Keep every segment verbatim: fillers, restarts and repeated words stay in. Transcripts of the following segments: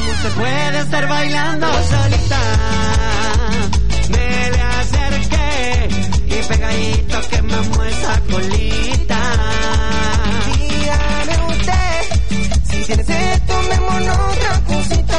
¿Cómo se puede estar bailando solita? Me le acerqué y pegadito quemamos esa colita. Dígame usted, si tienes esto, tomémonos otra cosita.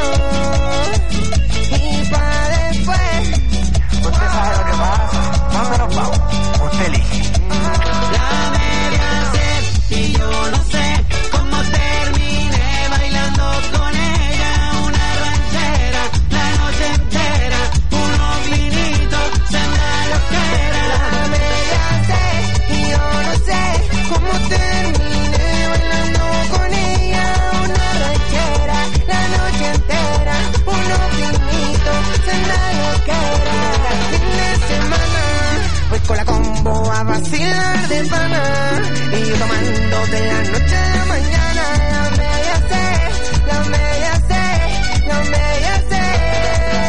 Y pa' después, usted sabe lo que pasa. ¿Dónde nos vamos? Usted elige. La media sed y yo no sé cómo terminé bailando con ella una ranchera la noche entera, unos vinitos, senda loquera. La media sed y yo no sé cómo terminé bailando con ella una ranchera la noche entera, unos vinitos, senda loquera. El fin de semana voy con la combo a vacilar de pana y yo tomando de la noche a la mañana. La media sed, la media sed, la media sed.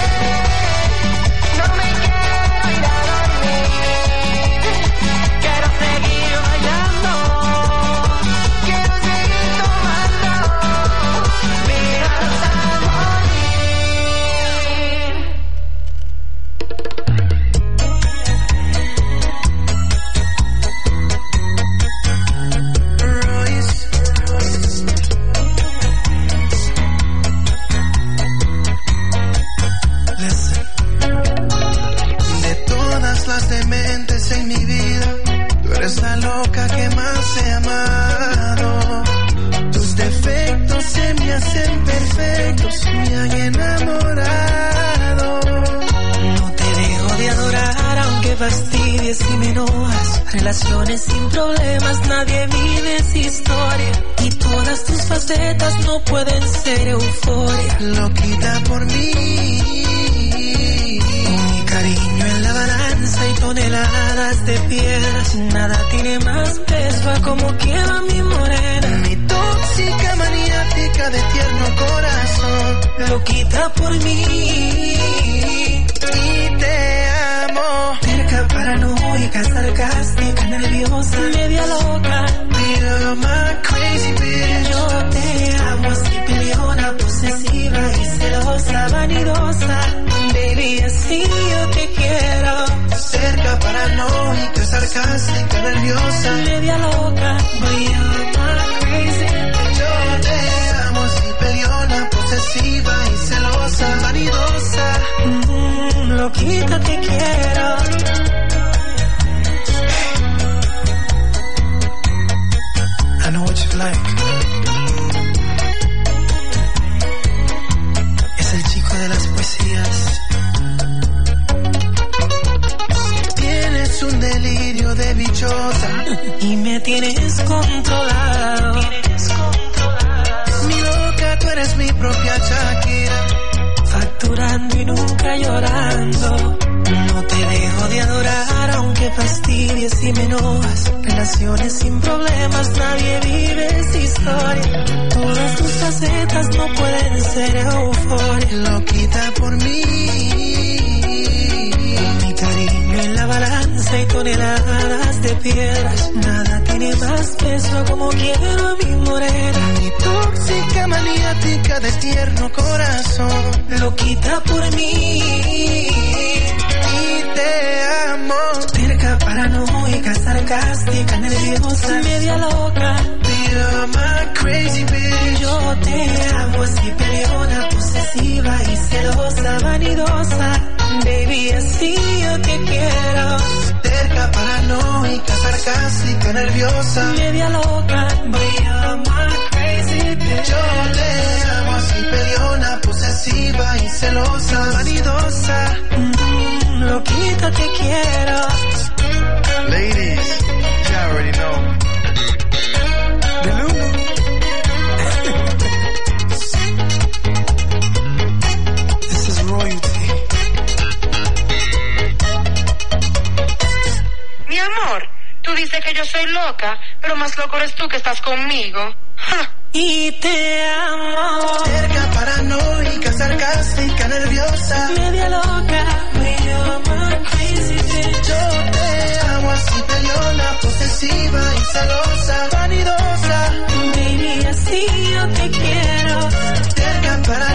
No me quiero ir a dormir, Quiero seguir bailando, quiero seguir tomando mi hasta Royce. Listen. De todas las dementes en mi vida, tú eres la loca que más he amado. Tus defectos se me hacen perfectos, me han enamorado. No te dejo de adorar aunque fastidies y me enojas. Relaciones sin problemas, nadie vive esa historia. Y todas tus facetas no pueden ser euforia. Loquita por mí, Con mi cariño en la balanza y toneladas de piedras, nada tiene más peso a como quiero a mi morena. mi tóxica maniática de tierno corazón. Loquita por mí, Y te amo, terca, paranoica, sarcástica, nerviosa, media loca. you're my crazy bitch. Yo te amo así, peleona, posesiva y celosa, vanidosa. Baby, así yo te quiero. Cerca, paranoica, sarcástica, nerviosa. Media loca, but you're my crazy. Yo te amo, así peleona, posesiva y celosa, vanidosa. Mm, loquita te quiero. I know what you like. Es el chico de las poesías. Tienes un delirio de bichota Y me tienes controlado. Mi loca, tú eres mi propia Shakira. Facturando y nunca llorando. No te dejo de adorar aunque fastidies y me enojas. Relaciones sin problemas, nadie vive esa historia. Todas tus facetas no pueden ser euforia. Loquita por mí, Con mi cariño en la balanza y toneladas de piedras, nada tiene más peso a como quiero a mi morena. mi tóxica maniática de tierno corazón. Loquita por mí, Y te amo, terca, paranoica, sarcástica, nerviosa, media loca. you're my crazy bitch. Yo te amo así, peleona, posesiva y celosa, vanidosa. Baby, así yo te quiero. Terca, paranoica, sarcástica, nerviosa. Media loca, but you're my crazy bitch. Yo te amo, así peleona, posesiva y celosa, vanidosa. Mm, loquita te quiero. Ladies, you already know. This is royalty. Mi amor, tú dices que yo soy loca, pero más loco eres tú que estás conmigo. Ja. Y te amo. Terca, paranoica, sarcástica, nerviosa. Media loca, but you're my crazy bitch. Yo te amo, así peleona, posesiva y celosa, vanidosa. Baby, así yo te quiero. Terca, paranoica,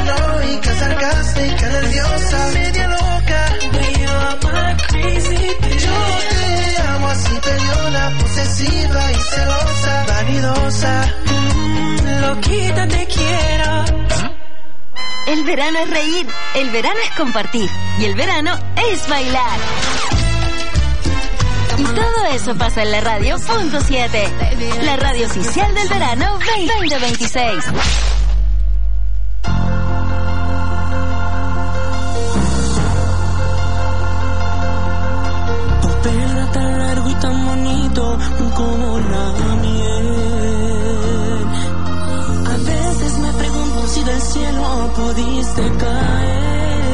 hermosa, mm, loquita te quiero. El verano es reír, el verano es compartir y el verano es bailar. Y todo eso pasa en la radio punto siete, la radio oficial del verano veinte veintiséis. Tu pelo tan largo y tan bonito como la miel. A veces me pregunto si del cielo pudiste caer.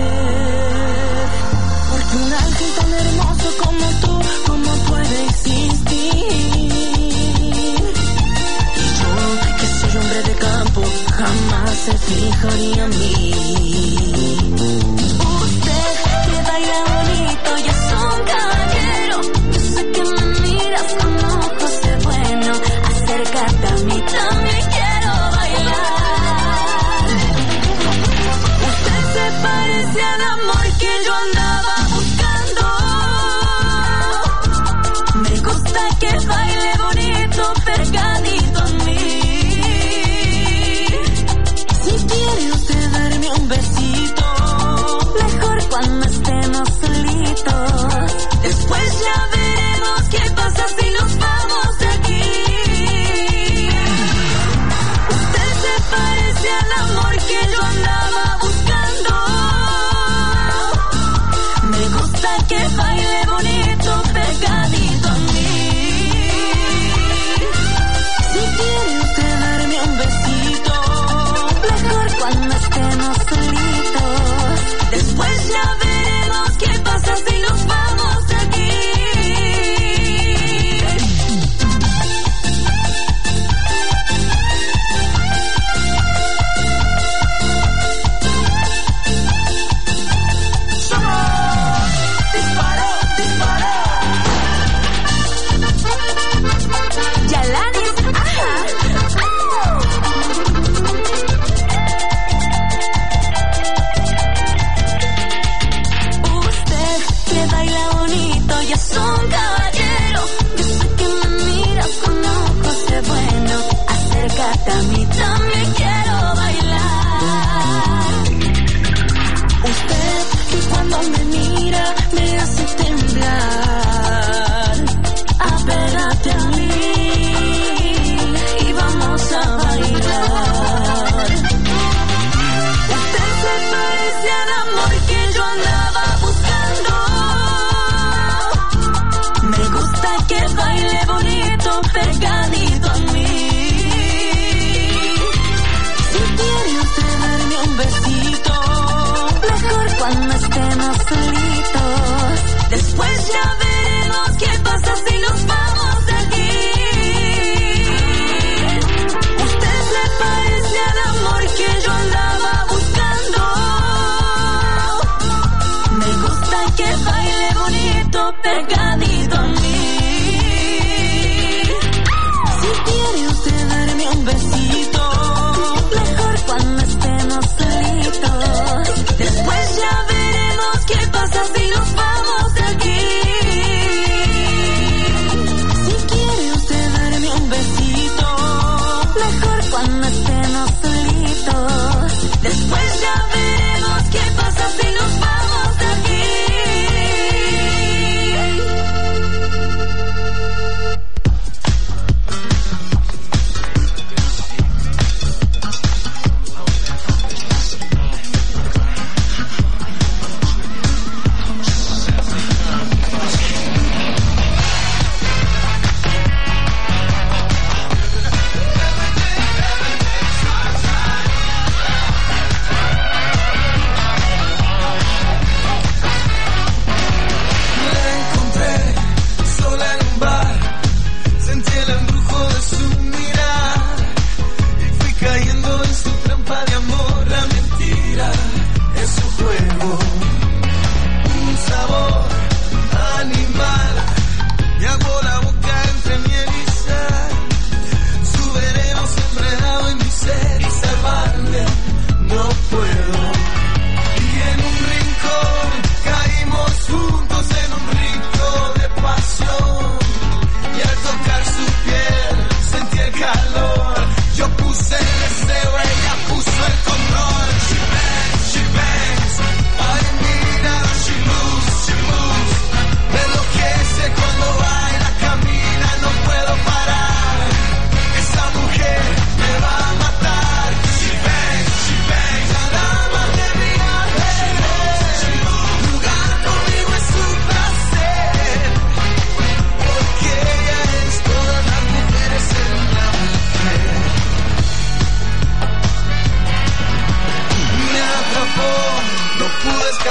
Porque un ángel tan hermoso como tú, ¿cómo puede existir? Y yo, que soy hombre de campo, jamás se fijaría en mí. Usted que baila bonito y es un caballero. Yo sé que me miras con ojos de bueno. Acércate a mí, también quiero bailar. Usted se parece al amor que yo andaba buscando. Me gusta que baile bonito, pegadito a mí. Si quiere usted darme un besito, mejor cuando estemos solitos. Después ya veremos qué pasa si nos vamos de aquí. Usted se parece al amor que yo andaba buscando. Me gusta que baile bonito, pegadito a mí. Si quiere usted darme un besito, mejor cuando estemos solitos. Después ya veremos qué pasa si nos vamos de aquí. ¡Disparo, disparo! Yalanis, ajá. Usted que baila bonito y es un caballero. Yo sé que me miras con ojos de bueno. Acércate a mí, también quiero bailar. Usted que cuando me mira me hace temblar. Apégate a mí y vamos a bailar. Usted se parece al amor que yo andaba buscando. Me gusta que baile bonito, pegadito a mí. Si quiere usted darme un besito, mejor cuando estemos solitos. Después ya veremos qué pasa si nos vamos de aquí. Usted se parece al amor que yo andaba buscando. Me gusta que baile bonito, pegadito a mí. Si quiere usted darme un besito, mejor cuando estemos solitos. Después ya veremos qué pasa si nos vamos de aquí. Si quiere usted darme un besito, mejor cuando estemos solitos. Después ya veremos qué pasa si nos vamos de aquí.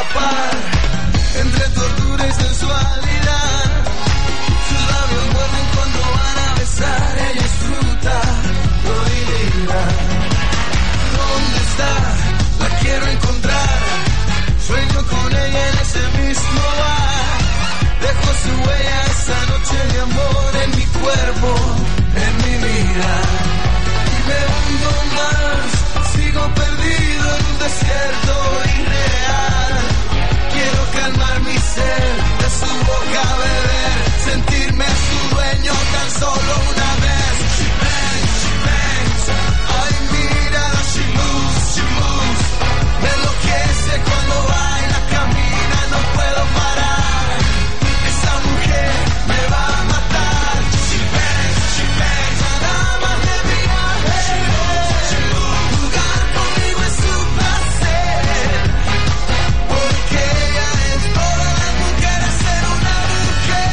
escapar entre tortura y sensualidad. Sus labios muerden cuando van a besar. Ella disfruta prohibida. ¿Dónde está? La quiero encontrar. Sueño con ella en ese mismo bar. Dejó su huella esa noche de amor en mi cuerpo, en mi vida. Y me hundo más, sigo perdido en un desierto irreal. Quiero calmar mi sed, de su boca beber, sentirme su dueño tan solo una vez. She bangs, she bangs, ay mírala, she moves, she moves. Me enloquece cuando baila, camina, no puedo parar. Esa mujer me va a matar. She bangs, she bangs, nada más de viaje. She moves, she moves. Jugar conmigo es su placer, porque ella es todas las mujeres ser una mujer.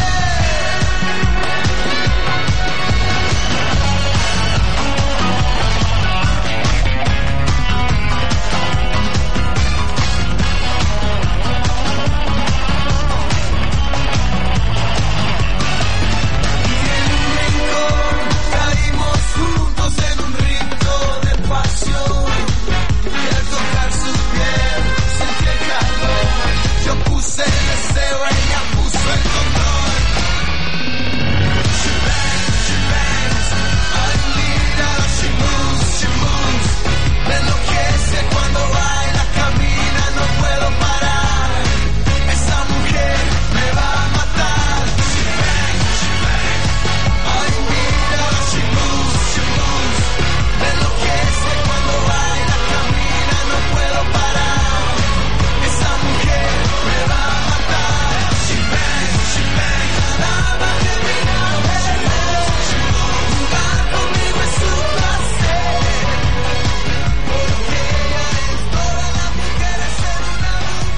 Caímos juntos en un ritmo de pasión y al tocar su piel sentí el calor. Yo puse el deseo, ella puso el control. She bangs, she bangs, ay mírala, she moves, she moves. Me enloquece cuando baila, camina, no puedo parar. Esa mujer me va a matar. She bangs, she bangs, ay mírala, she moves, she moves. Me enloquece cuando baila, camina, no puedo parar. Esa mujer me va a matar. She bangs, she bangs, nada más de mirarme. Jugar conmigo es su placer, porque ella es todas las mujeres ser una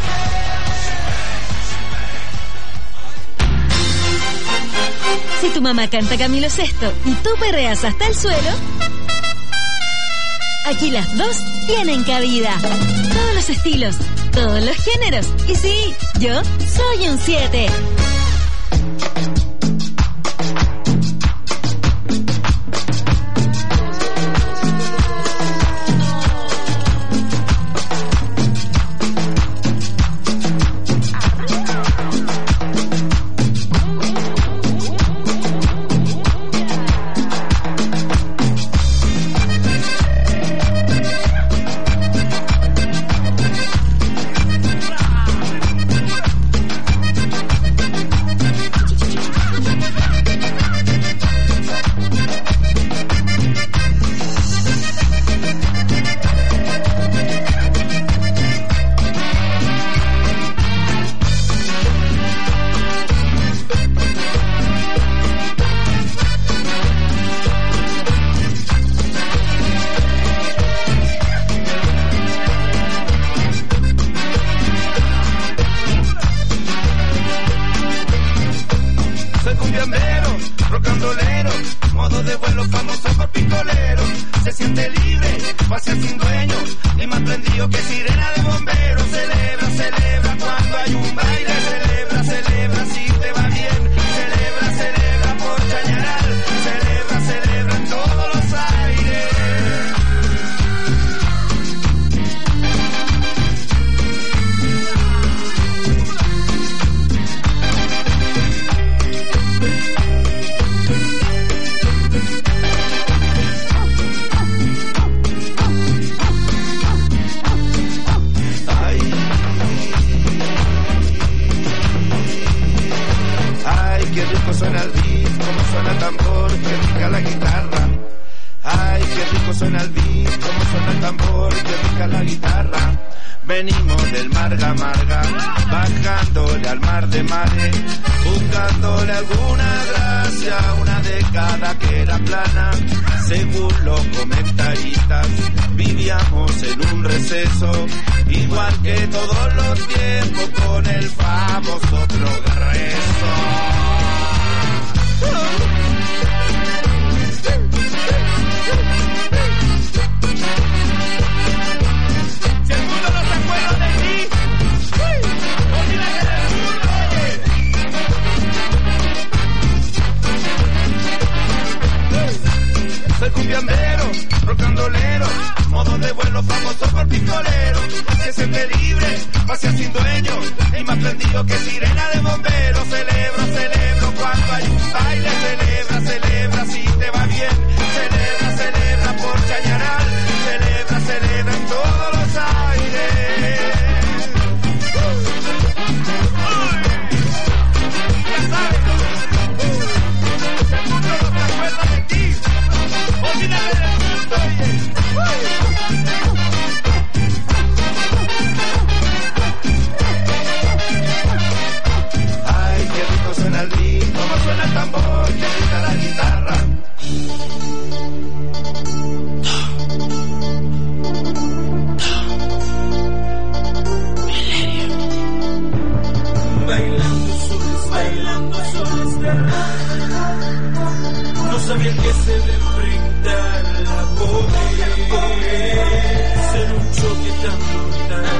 mujer. Si tu mamá canta Camilo Sesto y tú perreas hasta el suelo, aquí las dos tienen cabida. Todos los estilos, todos los géneros. Y sí, yo soy un siete. Soy cumbiambero, rock and rollero, modo de vuelo famoso por pistolero. Se siente libre, pase sin dueño, y más prendido que sirena de bombero. Celebra, celebra cuando hay un baile. Celebra, celebra si te va bien. Celebra, celebra por Chañaral. Celebra, celebra en todos los aires. Suena el beat, como suena el tambor, que rica la guitarra. Ay, qué rico suena el beat, como suena el tambor, que rica la guitarra. Venimos del Marga Marga, bajándole al mar de mares, buscándole alguna gracia, una década que era plana. Según los comentaristas, vivíamos en un receso, igual que todos los tiempos, con el famoso progreso. Si el mundo no se acuerda de mí, se siente libre, pasea sin dueño y más prendido que sirena de bombero. Celebra, celebra cuando hay un baile, celebra, celebra si te va bien, celebra, celebra por Chañaral, celebra, celebra en todos los aires. Ya sabes, el mundo no te acuerda de ti, olvídate del mundo, oye. Ay, qué rico suena el beat, cómo suena el tambor, qué rica la guitarra. Bailando soles, bailando soles de no sabía que se de enfrentar la poder, ser un choque tan brutal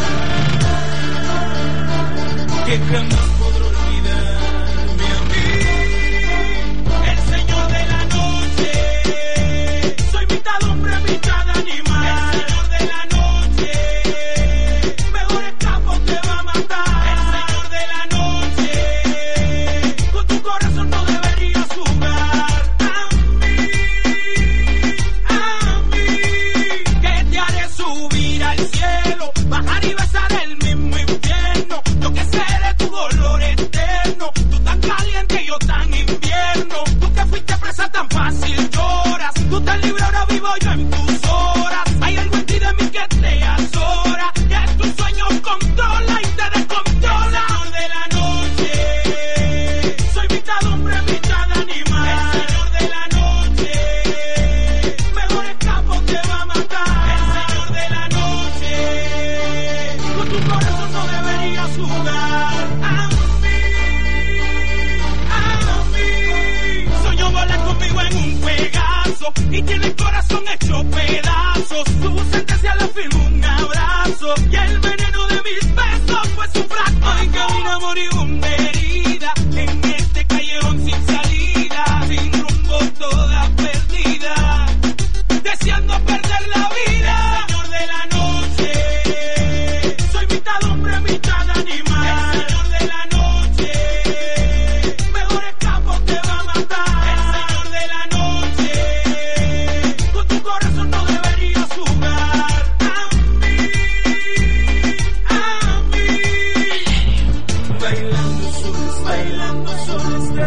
que jamás podré olvidarme a mí. El señor de la noche, soy mitad hombre, mitad animal. El señor de la noche, mejor escapo te va a matar. El señor de la noche, con tu corazón no deberías jugar. A mí, a mí, que te haré subir al cielo, bajar y besar el mismo infierno. Yo que seré tu dolor eterno, tú tan caliente y yo tan invierno. Tú que fuiste presa tan fácil lloras, tú tan libre ahora vivo yo en tus horas. Hay algo en ti de mí que te azora, que tus sueños controla y te descontrola. El señor de la noche, soy mitad hombre, mitad animal. El señor de la noche, mejor escapo te va a matar. El señor de la noche, con tu corazón no deberías jugar. A mí, a mí, soñó volar conmigo en un Pegaso y tiene el corazón hecho pedazos. Su sentencia le firmó un abrazo y el veneno de mis besos fue su frasco. Hoy camina moribunda herida en este callejón sin salida, sin rumbo toda perdida, deseando perder la vida. El señor de la noche, soy mitad hombre, mitad animal. El señor de la noche, mejor escapo te va a matar. El señor de la noche, con tu corazón no deberías jugar. A mí, a mí, bailando soles, bailando soles de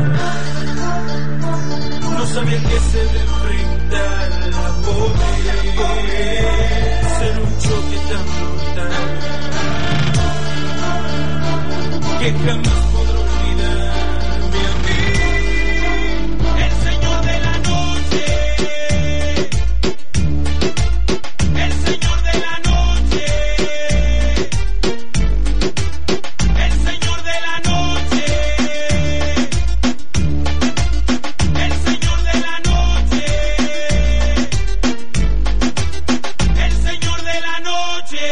no sabía que se de enfrentar la poder, ser un choque tan brutal que jamás podré olvidarme a mí. El señor de la noche, el señor de la noche, el señor de la noche, el señor de la noche, el señor de la noche.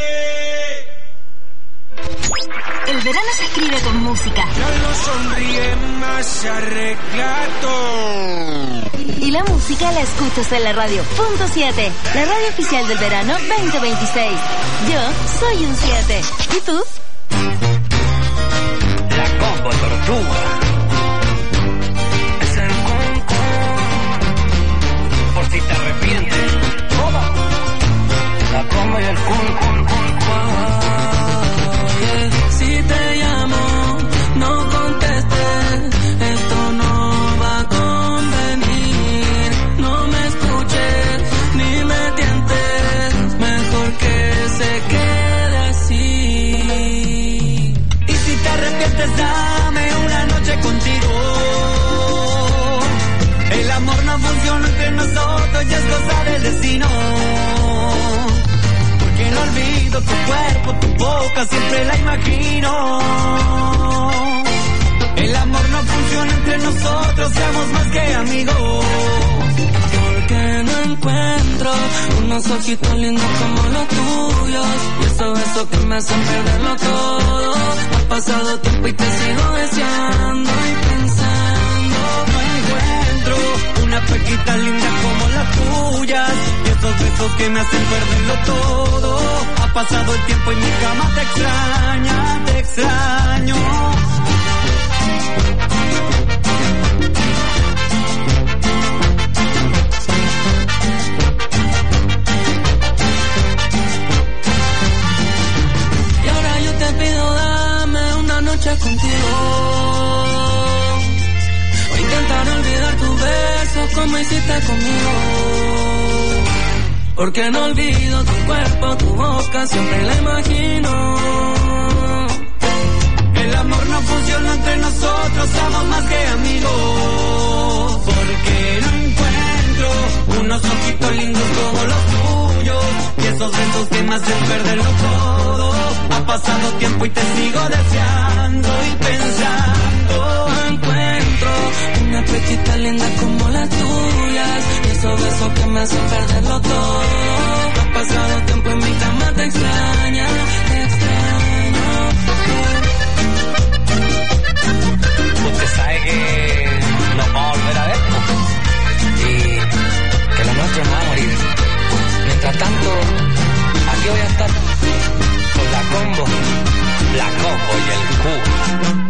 El verano se escribe con música. Ya no sonríe más arreglado. Y la música la escuchas en la radio. Punto siete, la radio oficial del verano veinte veintiséis. Yo soy un siete. ¿Y tú? La combo tortuga. Es el concón. Por si te arrepientes. La combo y el concón. Si te llamo, no contestes, esto no va a convenir. No me escuches, ni me tientes, mejor que se quede así. Y si te arrepientes, dame una noche contigo. El amor no funciona entre nosotros, ya es cosa del destino. Porque no olvido tu cuerpo, tu boca, siempre la imagino. El amor no funciona entre nosotros, seamos más que amigos. Porque no encuentro unos ojitos lindos como los tuyos, y esos besos que me hacen perderlo todo. Ha pasado tiempo y te sigo deseando y pensando. No encuentro una pequita linda como las tuyas, y esos besos que me hacen perderlo todo. Ha pasado el tiempo y mi cama te extraña, te extraño. Y ahora yo te pido, dame una noche contigo. O intentar olvidar tus besos como hiciste conmigo. Porque no olvido tu cuerpo, tu boca, siempre la imagino. El amor no funciona entre nosotros, somos más que amigos. Porque no encuentro unos ojitos lindos como los tuyos. Y esos besos que me hacen perderlo todo. Ha pasado tiempo y te sigo deseando y pensando. No encuentro una pechita linda como las tuyas. Y esos besos que me hacen perderlo todo. Ha pasado tiempo y mi cama te extraña, te extraño. Usted sabe que nos vamos a volver a ver, ¿no? Y que lo nuestro no va a morir. Mientras tanto, aquí voy a estar con la combo, la combo y el cubo.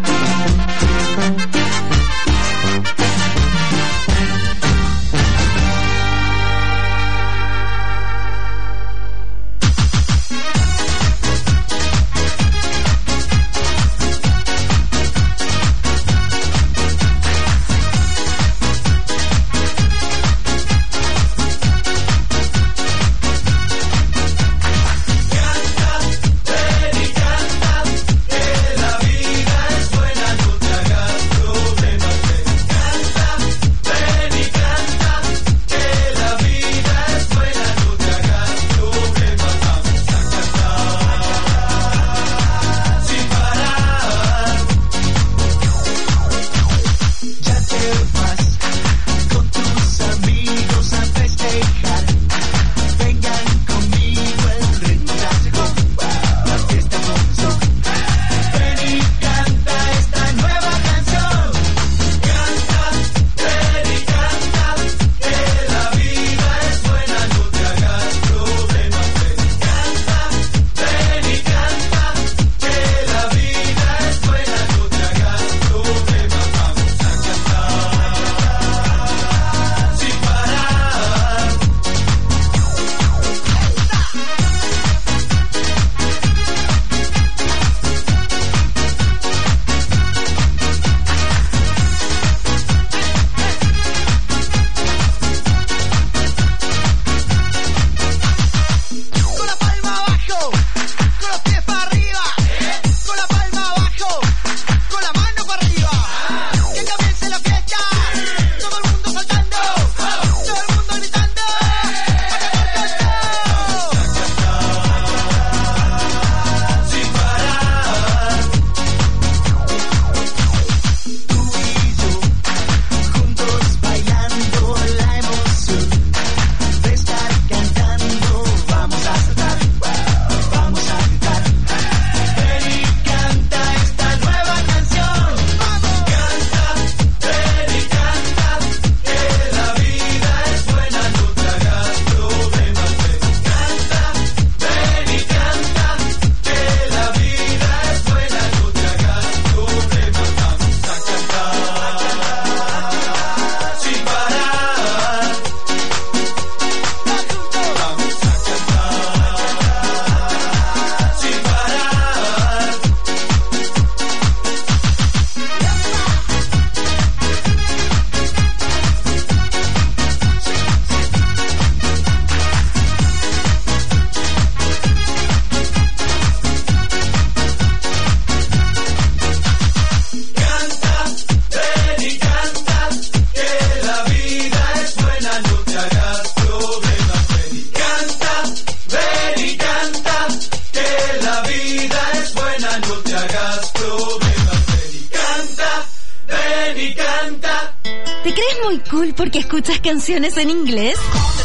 porque escuchas canciones en inglés?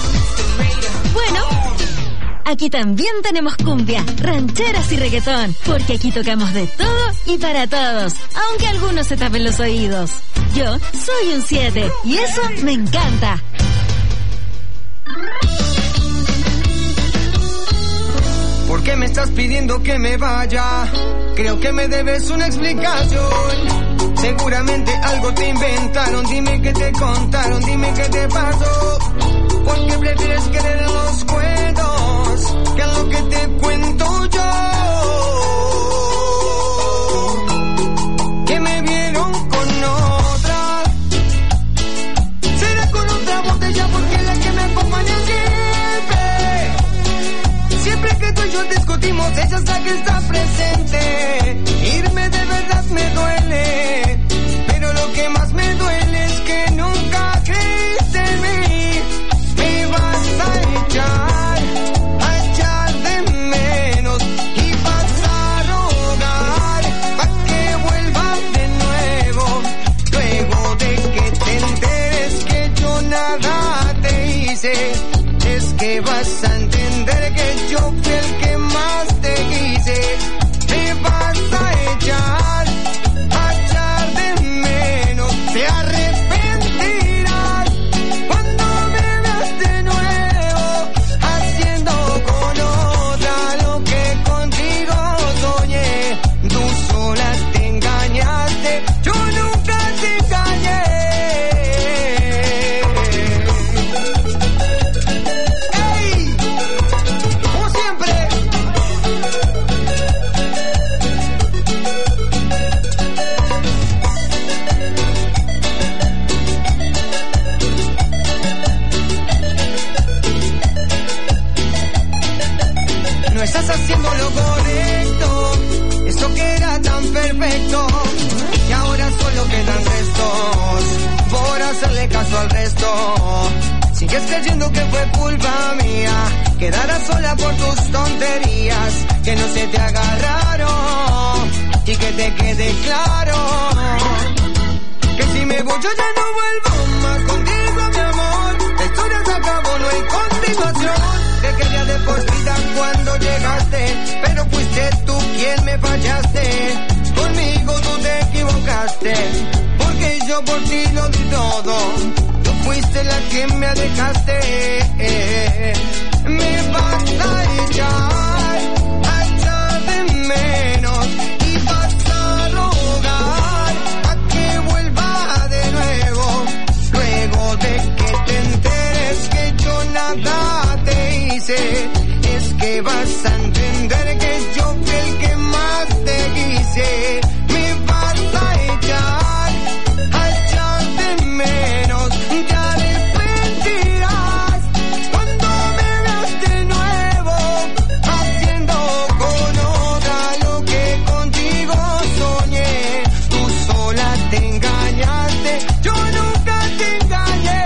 Bueno, aquí también tenemos cumbia, rancheras y reggaetón, porque aquí tocamos de todo y para todos, aunque algunos se tapen los oídos. Yo soy un siete y eso me encanta. ¿Por qué que me estás pidiendo que me vaya. Creo que me debes una explicación. Seguramente algo te inventaron. Dime qué te contaron, dime qué te pasó. ¿Por qué prefieres creer en los cuentos que en lo que te cuento yo? Que me vieron con otra. Será con otra botella porque es la que me acompaña siempre. Siempre que tú y yo discutimos, ella es la que está presente. Irme de verdad me duele, pero lo que más me duele es que nunca creíste en mí. Me vas a echar, a echar de menos y vas a rogar pa' que vuelva de nuevo. Luego de que te enteres que yo nada te hice, es que vas a entender que yo fui el que más te quise. Me vas a echar, a echar de menos, te arrepentirás cuando me veas de nuevo haciendo con otra lo que contigo soñé. Tú sola te engañaste, yo nunca te engañé. ¡Ey! Como siempre. No estás haciendo lo correcto, eso que era tan perfecto, y ahora solo quedan restos por hacerle caso al resto. Sigues creyendo que fue culpa mía, quedarás sola por tus tonterías, que no se te agarraron y que te quede claro que si me voy yo ya no vuelvo más contigo, mi amor. La historia se acabó, no hay continuación. Te quería de por vida cuando llegaste, pero fuiste tú quien me fallaste. Conmigo tú te equivocaste, porque yo por ti lo di todo. Tú fuiste la que me alejaste. Me vas a echar, a echar de menos y vas a rogar a que vuelva de nuevo. Luego de que te enteres que yo nada te hice, es que vas a entender que yo fui el que más te quise. Me vas a echar, a echar de menos, te arrepentirás cuando me veas de nuevo haciendo con otra lo que contigo soñé. Tú sola te engañaste, yo nunca te engañé.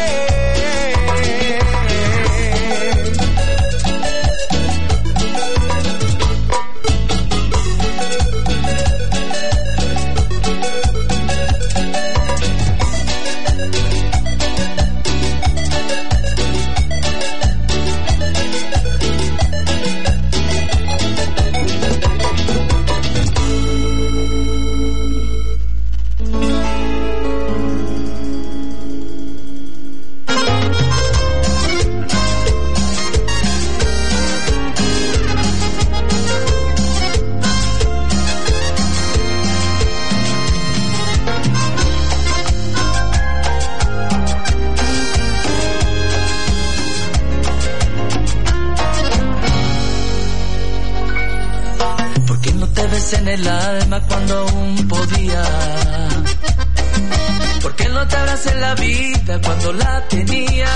¿Por qué no te ves en el alma cuando aún podía? ¿Por qué no te abracé en la vida cuando la tenía?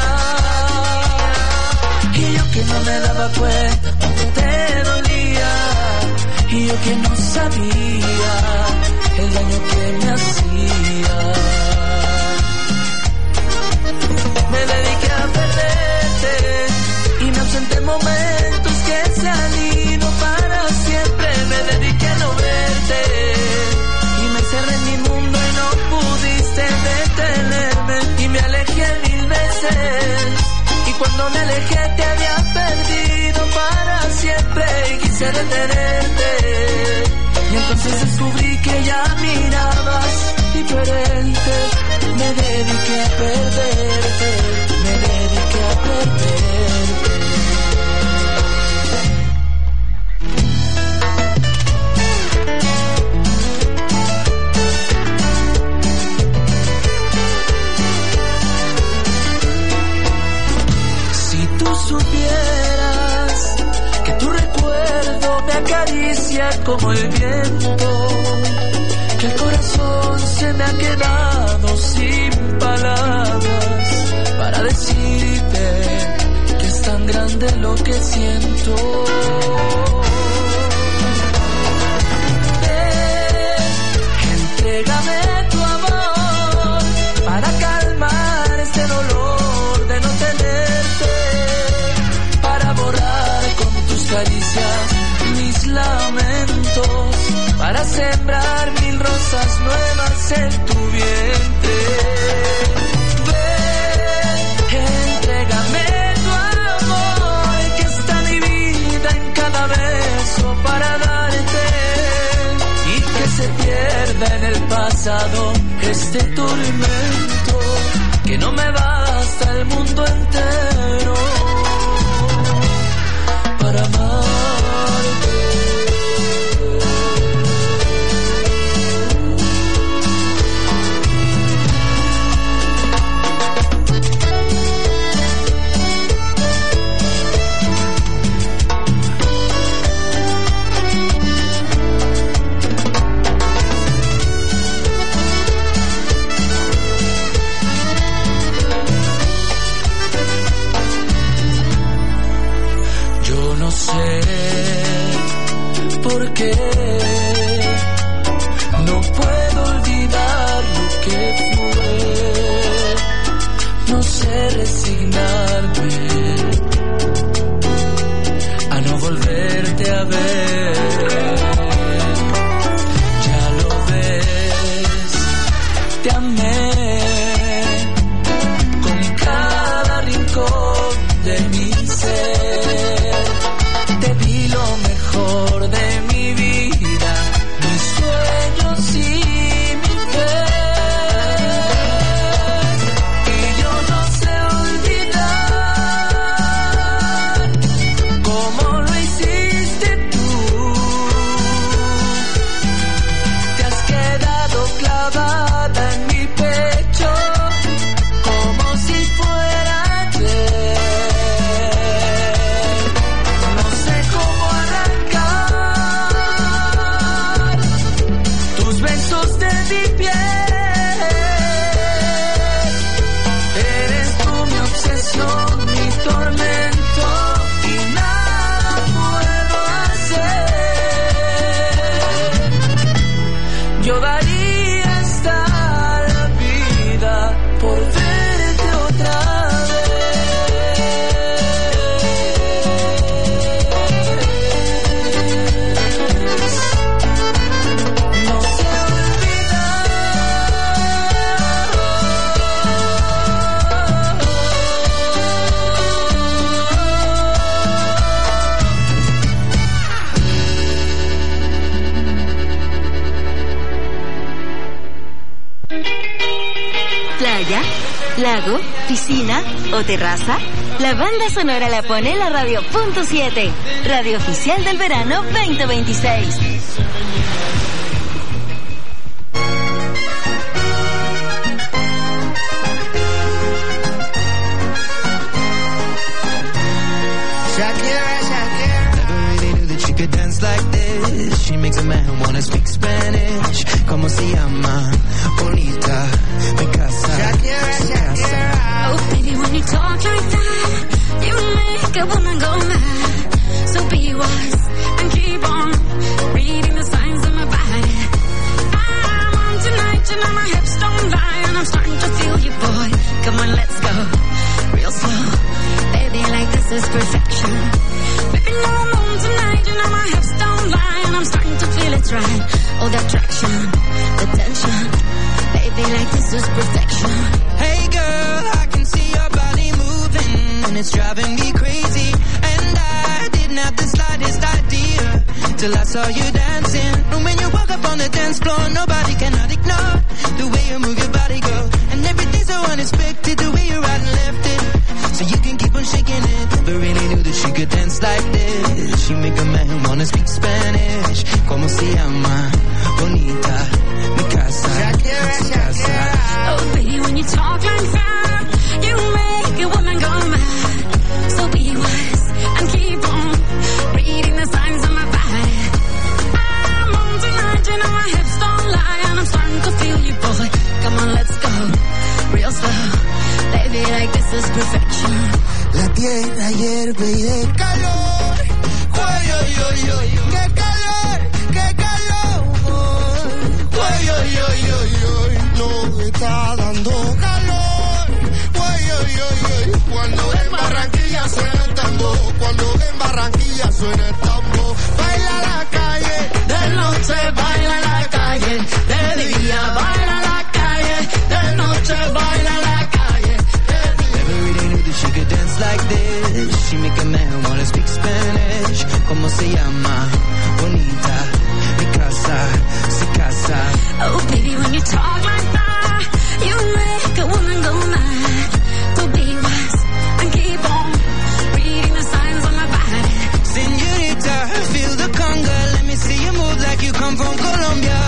Y yo que no me daba cuenta cuando te dolía, y yo que no sabía el daño que me hacía. Me dediqué a perderte y me ausenté en momentos que se han ido para siempre. Me dediqué a no verte y me encerré en mi mundo y no pudiste detenerme, y me alejé mil veces, y cuando me alejé te había perdido para siempre y quise detenerte, y entonces descubrí que ya mirabas diferente. Me dediqué a perderte, me dediqué a perderte. acaricia como el viento, que el corazón se me ha quedado sin palabras para decirte que es tan grande lo que siento. Ven, entrégame tu amor para calmar este dolor de no tenerte, para borrar con tus caricias mis lamentos, para sembrar mil rosas nuevas en tu vientre. Ven, entrégame tu amor, que está mi vida en cada beso para darte, y que se pierda en el pasado este tormento, que no me basta el mundo entero para amarte. ¿Por qué no puedo olvidar lo que fue? No sé resignarme a no volverte a ver. Ya lo ves, te amé con cada rincón de mi ser. Te di lo mejor de mi vida, mis sueños y mi fe. Y yo no sé olvidar cómo lo hiciste tú. Te has quedado clavada en mi pecho como si fuera ayer. Mi piel, eres tú mi obsesión, mi tormento, y nada puedo hacer. Yo daría hasta la vida por verte otra Playa, lago, piscina o terraza. La banda sonora la pone la radio punto siete, radio oficial del verano veinte veintiséis. Shakira, Shakira. Never really knew that she could dance like this. She makes a man wanna speak Spanish. Como se llama? Bonita, mi casa. Shakira, Shakira. Oh, baby, when you talk like that, you make a woman go mad. So be wise and keep on reading the signs of my body. I'm on tonight, you know my hips don't lie, and I'm starting to feel you, boy. Come on, let's go real slow. Baby, like this is perfection. Baby, no, I'm on tonight, you know my hips don't lie, and I'm starting to feel it's right. Oh, the attraction, the tension. Baby, like this is perfection. Hey girl, I can see your body moving, and it's driving me crazy. And I didn't have the slightest idea till I saw you dancing. And when you walk up on the dance floor, nobody cannot ignore the way you move your body, girl. And everything's so unexpected, the way you right and left it, so you can keep on shaking it. Never really knew that she could dance like this. She make a man wanna speak Spanish. Como se llama? Bonita, mi casa. Shakira, Shakira. Oh, baby, when you talk like that, you make a woman go mad. So be wise and keep on reading the signs of my body. suena el tambor. Cuando en Barranquilla suena el tambor. Baila en la calle, de noche baila en la calle, de día baila en la calle, de noche baila en la calle. Never really knew that she could dance like this. She make a man wanna speak Spanish. ¿Cómo se llama? Bonita, mi casa, su casa. Oh, baby, when you talk like that, you make a woman go mad. So be wise and keep on reading the signs on my body. Señorita, feel the conga. Let me see you move like you come from Colombia.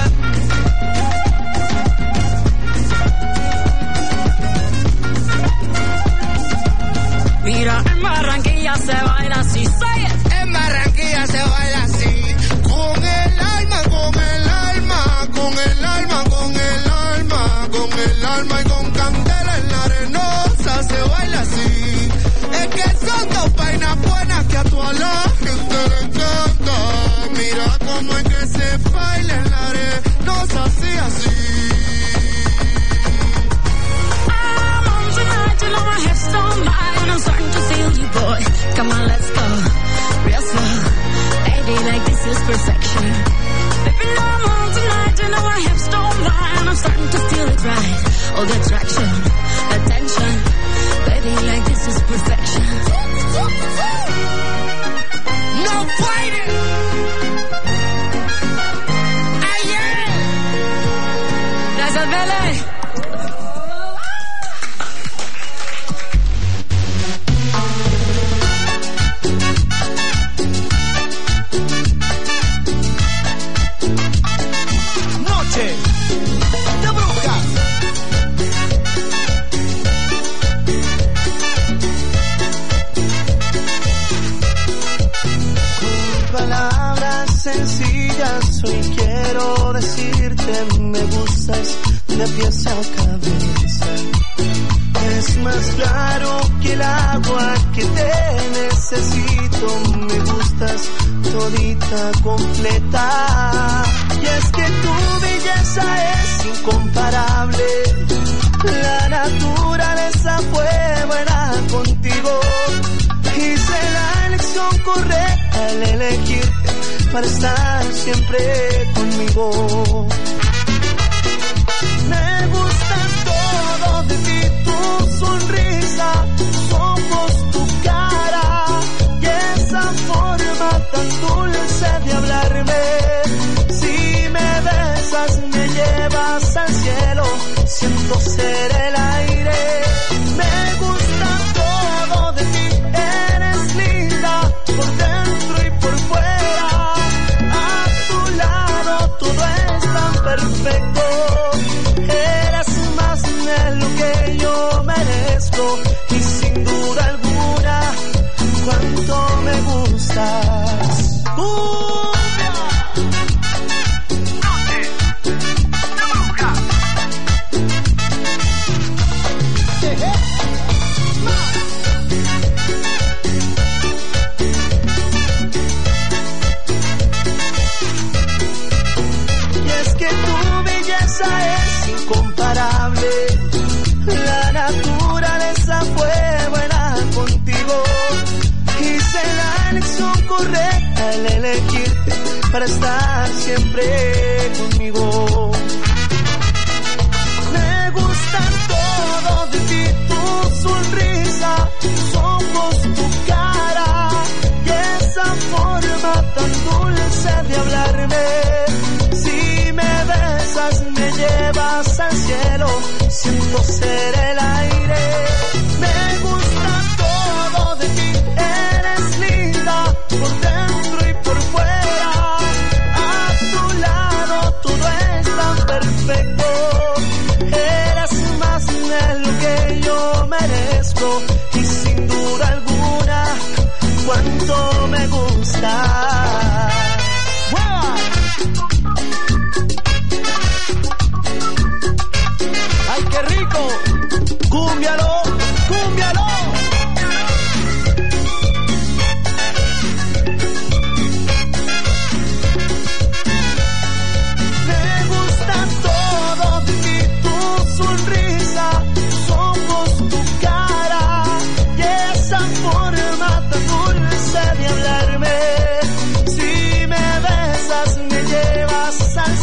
Mira, en Barranquilla se baila así, say it. En Barranquilla se baila así. Con el alma, con el alma, con el alma, con el alma, con el alma y con candela en la arenosa se baila así. Es que son dos vainas buenas que a toda la gente le encanta. Mira cómo es que se baila en la arenosa así, así. I'm on tonight, you know my hips don't lie, and I'm starting to feel you, boy. Come on, let's go, real slow. Baby, like this is perfection. Baby, no, I'm on tonight, you know my hips don't lie, and I'm starting to feel it right. All the attraction, attention. Baby, like this is perfection. No fighting. Ayer. Gracias, Bele. Noche de brujas. Con palabras sencillas hoy quiero decirte me gustas de pies a cabeza. Es más claro que el agua que te necesito. Me gustas todita completa. Y es que tu belleza es incomparable. La naturaleza fue buena contigo. Hice la elección correcta al elegirte para estar siempre conmigo. Me gusta todo de ti, tu sonrisa, tus ojos, tu cara y esa forma tan dulce de hablarme. Si me besas me llevas al cielo, siento ser el aire. Me gusta todo de ti, eres linda por dentro y por fuera. A tu lado todo es tan perfecto. Eres más de lo que yo merezco y sin duda alguna cuánto me gustas. ¡Cumbia! Noche de brujas. Jeje. Y es que tu belleza es incomparable. La naturaleza fue buena contigo. Hice la elección correcta al elegirte para estar siempre conmigo. Me gusta todo de ti, tu sonrisa, tus ojos, tu cara y esa forma tan dulce de hablarme. Si me besas me llevas al cielo, siento ser el aire. Me gusta todo de ti, eres linda por dentro y por fuera. A tu lado todo es tan perfecto. Eres más de lo que yo merezco y sin duda alguna cuánto me gusta. ¡Ay, qué rico!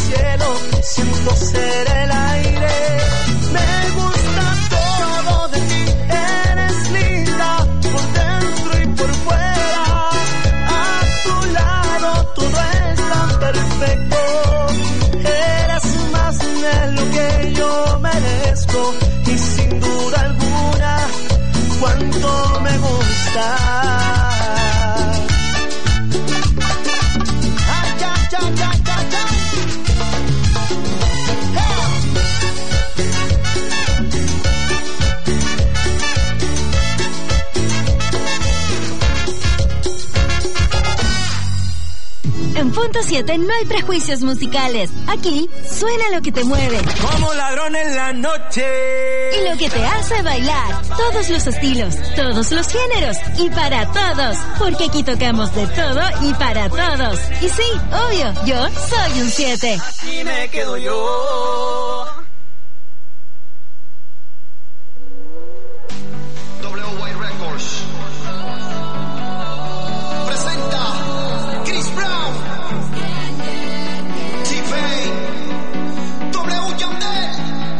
cielo, siento ser el aire. Me gusta todo de ti, eres linda por dentro y por fuera. A tu lado todo es tan perfecto. Eres más de lo que yo merezco y sin duda alguna cuánto me gusta. En Punto siete no hay prejuicios musicales. Aquí suena lo que te mueve. Como ladrón en la noche. Y lo que te hace bailar. Todos los estilos, todos los géneros y para todos. Porque aquí tocamos de todo y para todos. Y sí, obvio, yo soy un siete. Aquí me quedo yo. W Y Records presenta Chris Brown, T-Pain, W Yandel.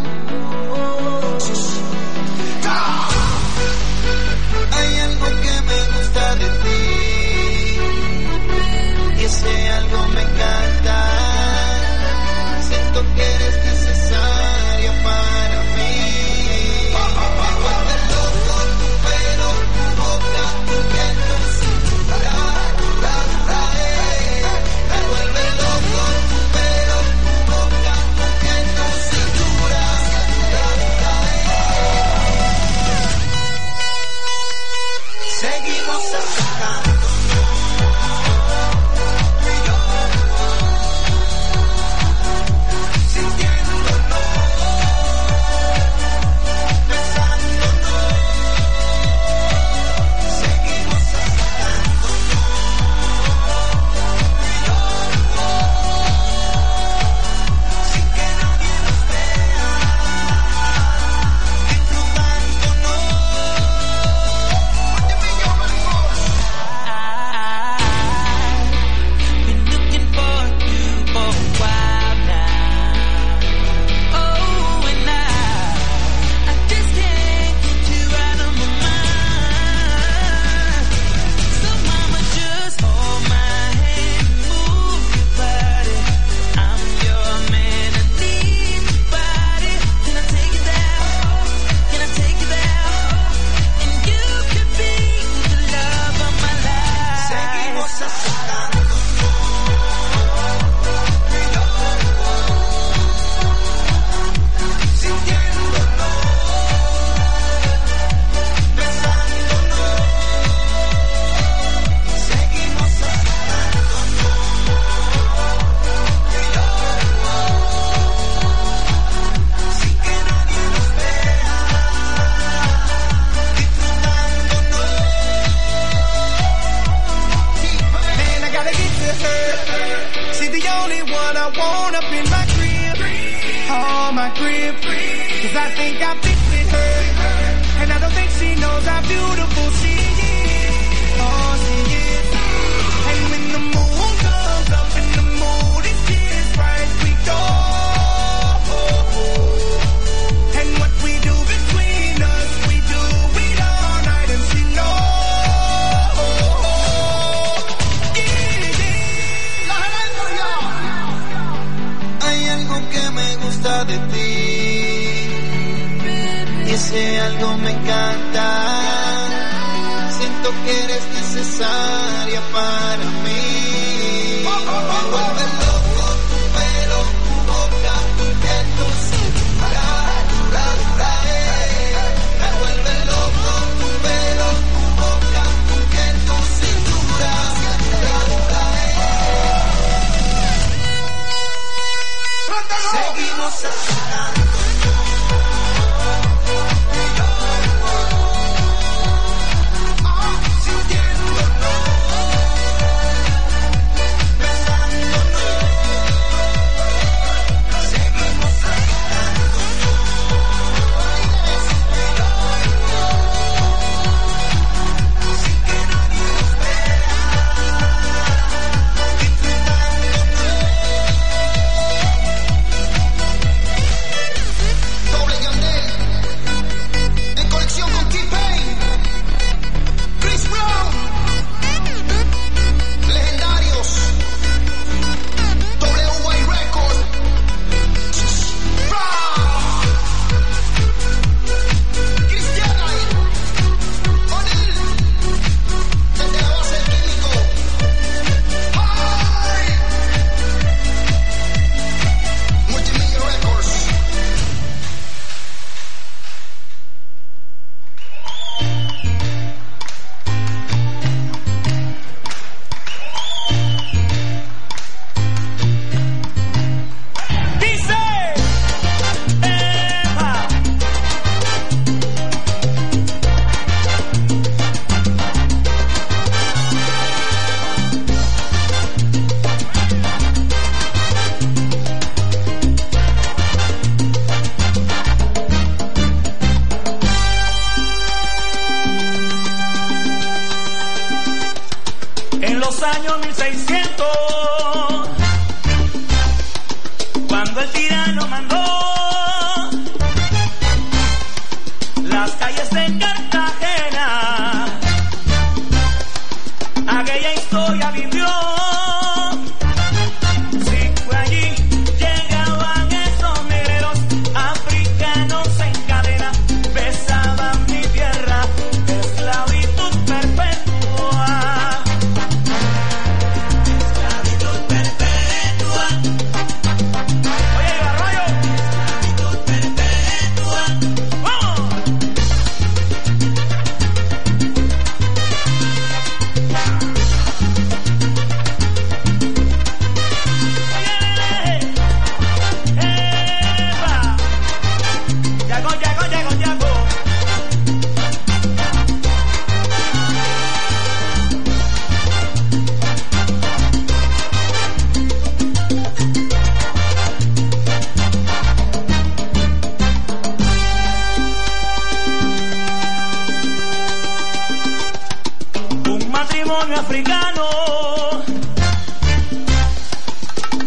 Hay algo que me gusta de ti y ese algo me encanta. Siento que eres necesaria para mí. Me vuelve loco tu pelo, tu boca, tu piel, tu cintura. Me vuelve loco tu pelo, tu boca, tu piel, tu cintura. Seguimos acercando.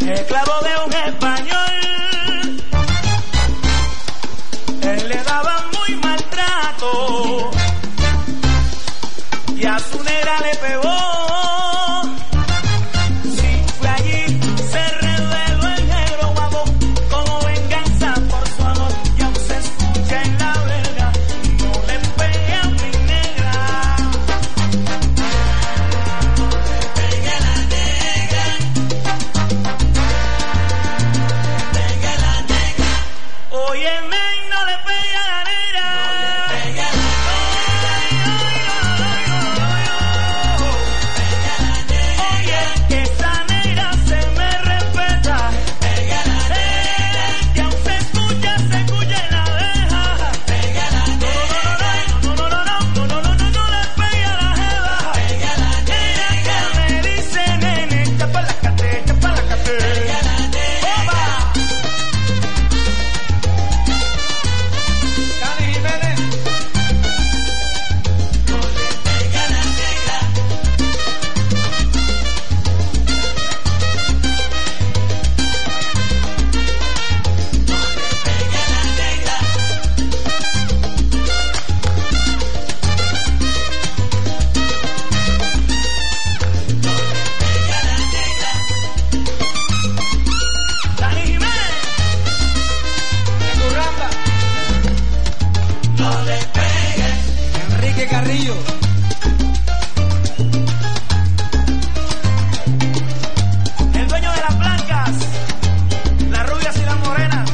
esclavo de un español. Él le daba muy maltrato y a su negra le pegó. Sí, fue allí, se reveló el negro guapo como venganza por su amor. Y aún se escucha en la verga, no le pegue a mi negra. No le pegue a la negra. Pegue a la negra. Óyeme, no le pegue a la negra. No le pegue a la negra. Carrillo. El dueño de las blancas, las rubias y las morenas.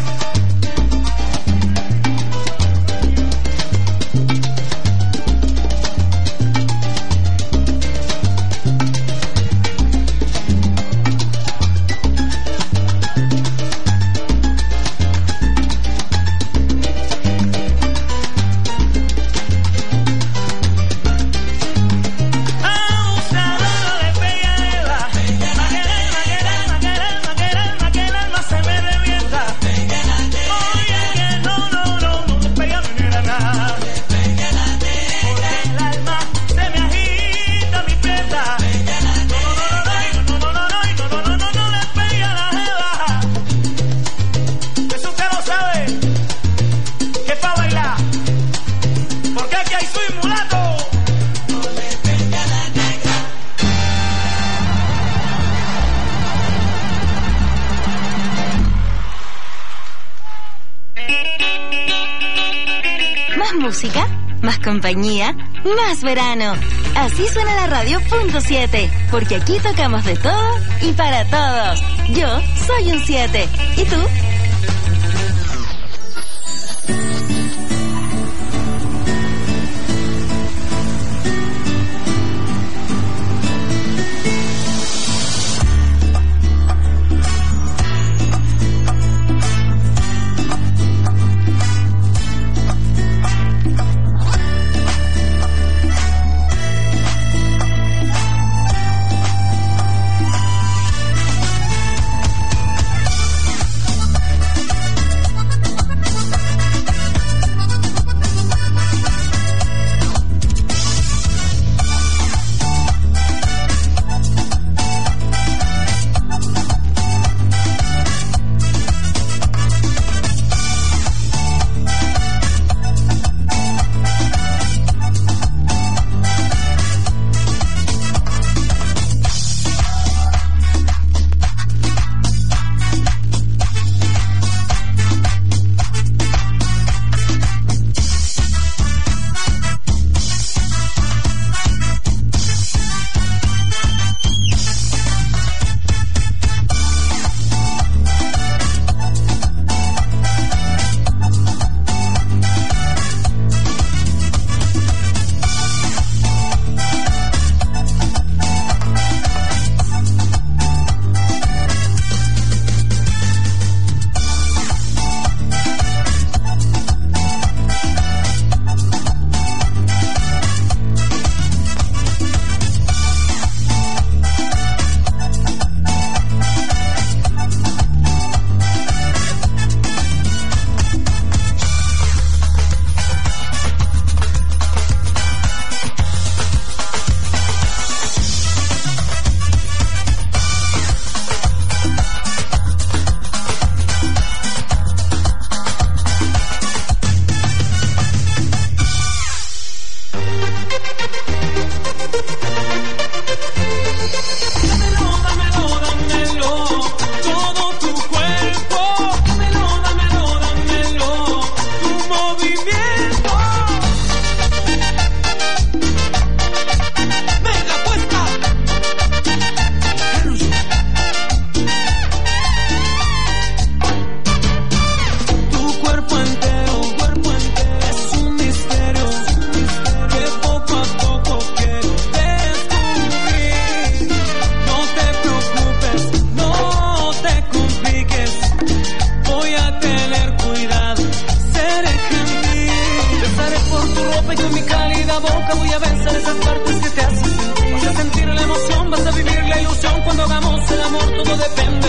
Música, más compañía, más verano. Así suena la radio punto siete, porque aquí tocamos de todo y para todos. Yo soy un siete. ¿Y tú?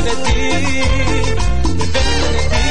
de ti, depende de ti.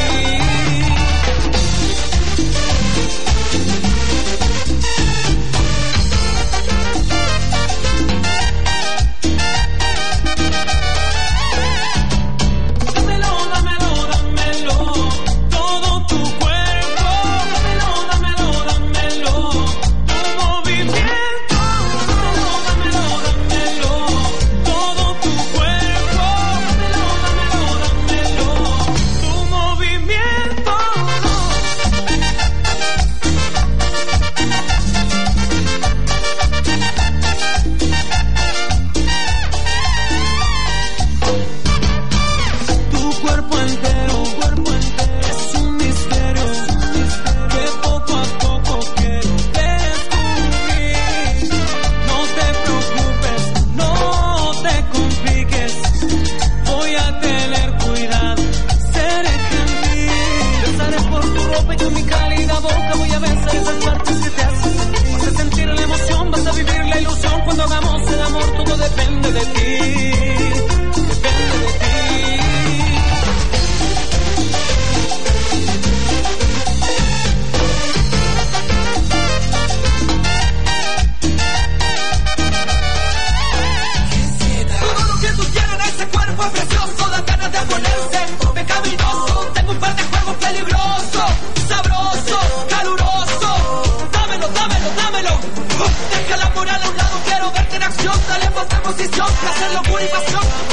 Deja la moral a un lado, quiero verte en acción. Dale más de posición, placer, locura y pasión.